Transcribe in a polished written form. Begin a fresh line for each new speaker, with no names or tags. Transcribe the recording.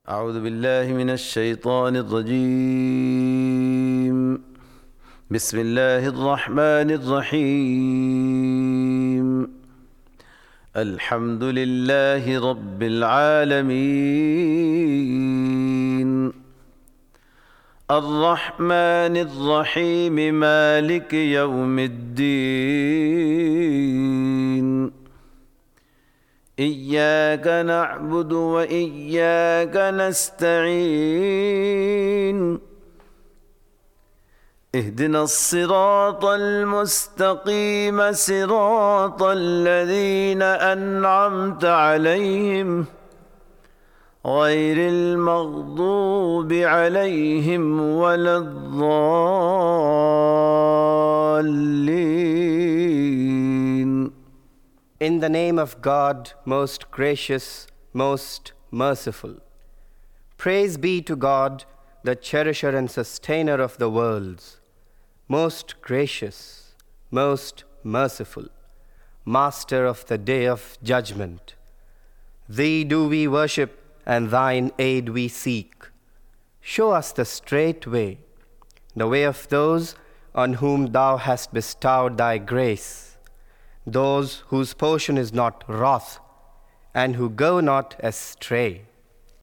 أعوذ بالله من الشيطان الرجيم. بسم الله الرحمن الرحيم. الحمد لله رب العالمين، الرحمن الرحيم، مالك يوم الدين. إياك نعبد وإياك نستعين. اهدنا الصراط المستقيم، صراط الذين أنعمت عليهم غير المغضوب عليهم ولا الضالين.
In the name of God, most gracious, most merciful. Praise be to God, the cherisher and sustainer of the worlds, most gracious, most merciful, master of the day of judgment. Thee do we worship, and thine aid we seek. Show us the straight way, the way of those on whom thou hast bestowed thy grace, those whose portion is not wrath, and who go not astray.